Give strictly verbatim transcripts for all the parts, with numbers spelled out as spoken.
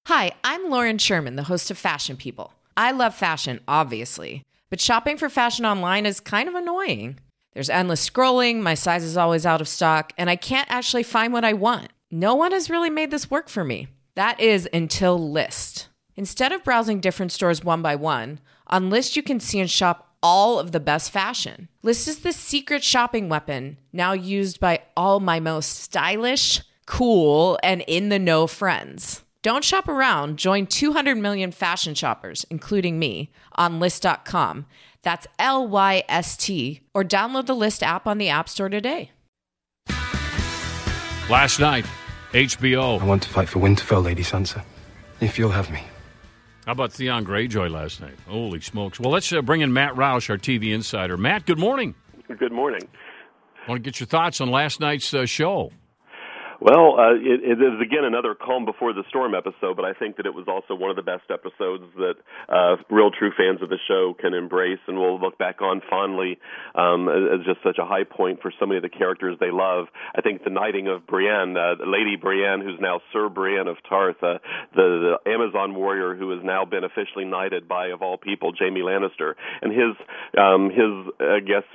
Hi, I'm Lauren Sherman, the host of Fashion People. I love fashion, obviously, but shopping for fashion online is kind of annoying. There's endless scrolling, my size is always out of stock, and I can't actually find what I want. No one has really made this work for me. That is until Lyst. Instead of browsing different stores one by one, on Lyst you can see and shop all of the best fashion. Lyst is the secret shopping weapon, now used by all my most stylish, cool, and in-the-know friends. Don't shop around. Join two hundred million fashion shoppers, including me, on Lyst dot com. That's L Y S T. Or download the Lyst app on the App Store today. Last night, H B O. I want to fight for Winterfell, Lady Sansa, if you'll have me. How about Theon Greyjoy last night? Holy smokes. Well, let's uh, bring in Matt Roush, our T V insider. Matt, good morning. Good morning. I want to get your thoughts on last night's uh, show. Well, uh, it, it is, again, another calm before the storm episode, but I think that it was also one of the best episodes that uh, real true fans of the show can embrace and will look back on fondly um, as just such a high point for so many of the characters they love. I think the knighting of Brienne, uh, Lady Brienne, who's now Sir Brienne of Tarth, uh, the, the Amazon warrior who has now been officially knighted by, of all people, Jaime Lannister, and his, um, his I guess,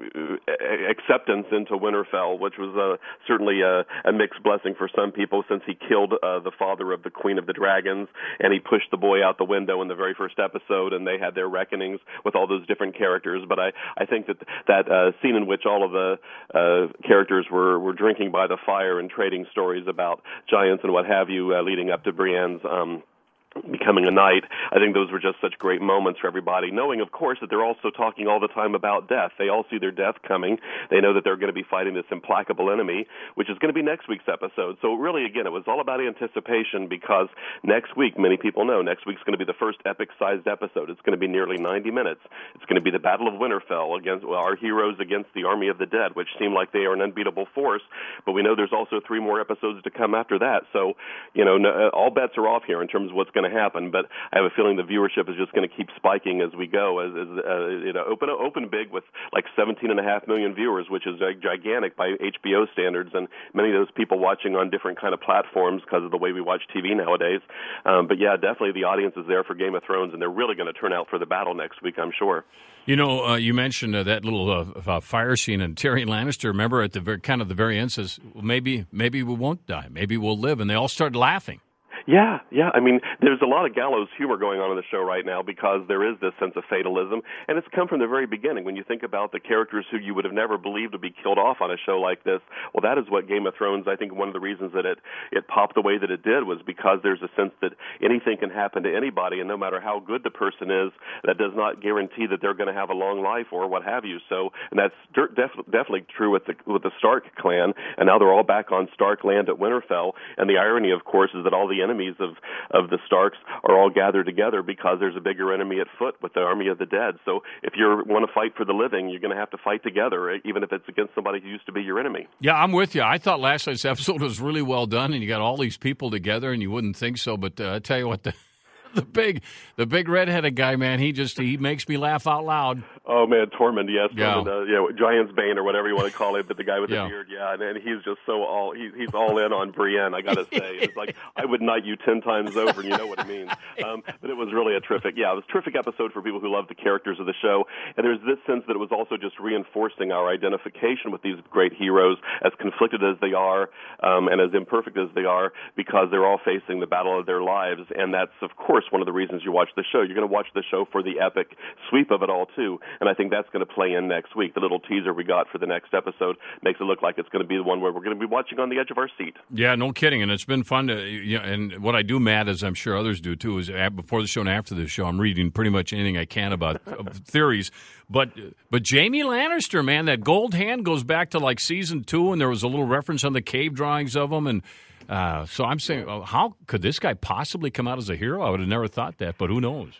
uh, acceptance into Winterfell, which was uh, certainly a, a mixed blessing for some people, since he killed uh, the father of the Queen of the Dragons, and he pushed the boy out the window in the very first episode, and they had their reckonings with all those different characters. But I, I think that that uh, scene in which all of the uh, characters were, were drinking by the fire and trading stories about giants and what have you, uh, leading up to Brienne's um becoming a knight, I think those were just such great moments for everybody, knowing, of course, that they're also talking all the time about death. They all see their death coming. They know that they're going to be fighting this implacable enemy, which is going to be next week's episode. So really, again, it was all about anticipation, because next week, many people know, next week's going to be the first epic-sized episode. It's going to be nearly ninety minutes. It's going to be the Battle of Winterfell against well, our heroes against the Army of the Dead, which seem like they are an unbeatable force, but we know there's also three more episodes to come after that. So, you know, no, all bets are off here in terms of what's going to happen, but I have a feeling the viewership is just going to keep spiking as we go. As, as uh, you know, open open big with like seventeen and a half million viewers, which is uh, gigantic by H B O standards, and many of those people watching on different kind of platforms because of the way we watch T V nowadays. Um, but yeah, definitely the audience is there for Game of Thrones, and they're really going to turn out for the battle next week, I'm sure. You know, uh, you mentioned uh, that little uh, uh, fire scene, and Tyrion Lannister, remember, at the very, kind of the very end, says, well, maybe, maybe we won't die, maybe we'll live, and they all started laughing. Yeah, yeah. I mean, there's a lot of gallows humor going on in the show right now, because there is this sense of fatalism, and it's come from the very beginning. When you think about the characters who you would have never believed would be killed off on a show like this, well, that is what Game of Thrones, I think one of the reasons that it, it popped the way that it did was because there's a sense that anything can happen to anybody, and no matter how good the person is, that does not guarantee that they're going to have a long life or what have you. So, and that's def- definitely true with the, with the Stark clan, and now they're all back on Stark land at Winterfell, and the irony, of course, is that all the enemies of, of the Starks are all gathered together because there's a bigger enemy at foot with the Army of the Dead. So if you want to fight for the living, you're going to have to fight together, even if it's against somebody who used to be your enemy. Yeah, I'm with you. I thought last night's episode was really well done, and you got all these people together, and you wouldn't think so, but uh, I tell you what, the the big the big redheaded guy, man, he just he makes me laugh out loud. Oh man, Tormund, yes, yeah, Tormund, uh, yeah, Giant's Bane or whatever you want to call it, but the guy with yeah. the beard, yeah, and, and he's just so all he, he's all in on Brienne. I got to say, it's like I would knight you ten times over, and you know what it means. Um, but it was really a terrific, yeah, it was a terrific episode for people who love the characters of the show, and there's this sense that it was also just reinforcing our identification with these great heroes, as conflicted as they are, um, and as imperfect as they are, because they're all facing the battle of their lives, and that's of course one of the reasons you watch the show. You're going to watch the show for the epic sweep of it all too, and I think that's going to play in next week. The little teaser we got for the next episode makes it look like it's going to be the one where we're going to be watching on the edge of our seat. Yeah, no kidding, and it's been fun to. You know, and what I do, Matt, as I'm sure others do too, is before the show and after the show, I'm reading pretty much anything I can about theories. But but Jaime Lannister, man, that gold hand goes back to like season two, and there was a little reference on the cave drawings of him, and. Uh, so I'm saying, how could this guy possibly come out as a hero? I would have never thought that, but who knows?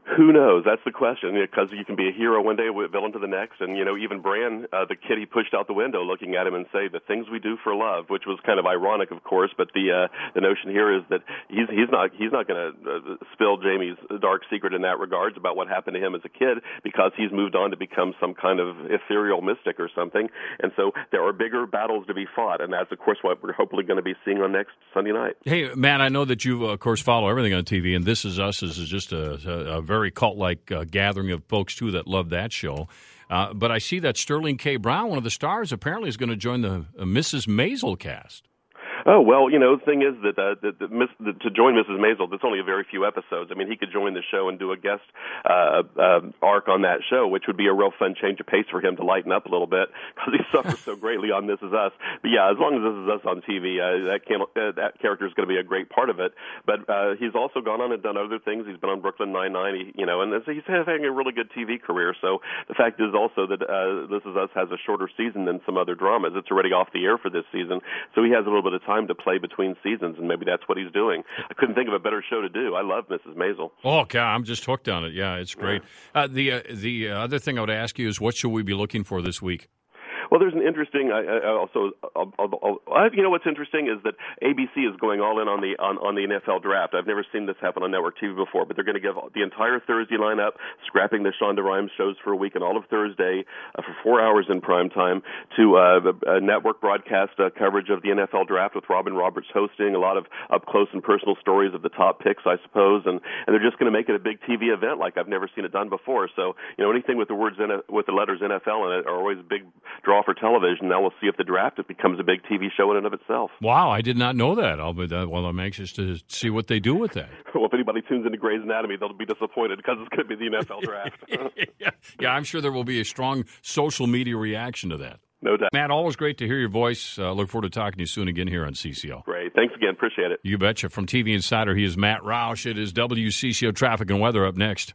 Who knows? That's the question, because you can be a hero one day, a villain to the next, and, you know, even Bran, uh, the kid he pushed out the window, looking at him and say, the things we do for love, which was kind of ironic, of course, but the uh, the notion here is that he's he's not he's not going to uh, spill Jaime's dark secret in that regards about what happened to him as a kid, because he's moved on to become some kind of ethereal mystic or something, and so there are bigger battles to be fought, and that's, of course, what we're hopefully going to be seeing on next Sunday night. Hey, Matt, I know that you, of course, follow everything on T V, and This Is Us is just a, a, a very very cult-like uh, gathering of folks, too, that love that show. Uh, but I see that Sterling K. Brown, one of the stars, apparently is going to join the uh, Missus Maisel cast. Oh, well, you know, the thing is that, uh, that, that, miss, that to join Missus Maisel, that's only a very few episodes. I mean, he could join the show and do a guest uh, uh, arc on that show, which would be a real fun change of pace for him to lighten up a little bit, because he suffers so greatly on This Is Us. But, yeah, as long as This Is Us on T V, uh, that, can, uh, that character is going to be a great part of it. But uh, he's also gone on and done other things. He's been on Brooklyn Nine-Nine, he, you know, and he's having a really good T V career. So the fact is also that uh, This Is Us has a shorter season than some other dramas. It's already off the air for this season, so he has a little bit of time to play between seasons, and maybe that's what he's doing. I couldn't think of a better show to do. I love Missus Maisel. Oh, God, I'm just hooked on it. Yeah, it's great. Yeah. Uh, the uh, the other thing I would ask you is, what should we be looking for this week? Well, there's an interesting. I, I also, I'll, I'll, I'll, you know, what's interesting is that A B C is going all in on the on, on the N F L draft. I've never seen this happen on network T V before, but they're going to give the entire Thursday lineup, scrapping the Shonda Rhimes shows for a week, and all of Thursday uh, for four hours in prime time to uh, a network broadcast uh, coverage of the N F L draft with Robin Roberts hosting, a lot of up close and personal stories of the top picks, I suppose, and, and they're just going to make it a big T V event like I've never seen it done before. So, you know, anything with the words N- with the letters N F L in it are always a big draw for television. Now we'll see if the draft it becomes a big T V show in and of itself. Wow, I did not know that. I'll be, uh, well, I'm anxious to see what they do with that. Well, if anybody tunes into Grey's Anatomy, they'll be disappointed because it's going to be the N F L draft. yeah. yeah, I'm sure there will be a strong social media reaction to that. No doubt. Matt, always great to hear your voice. Uh, look forward to talking to you soon again here on C C O. Great. Thanks again. Appreciate it. You betcha. From T V Insider, he is Matt Roush. It is W C C O Traffic and Weather up next.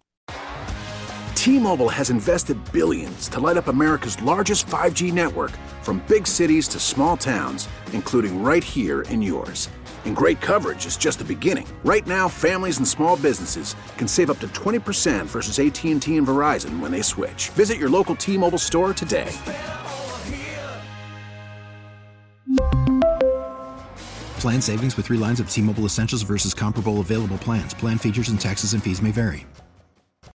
T-Mobile has invested billions to light up America's largest five G network, from big cities to small towns, including right here in yours. And great coverage is just the beginning. Right now, families and small businesses can save up to twenty percent versus A T and T and Verizon when they switch. Visit your local T-Mobile store today. Plan savings with three lines of T-Mobile Essentials versus comparable available plans. Plan features and taxes and fees may vary.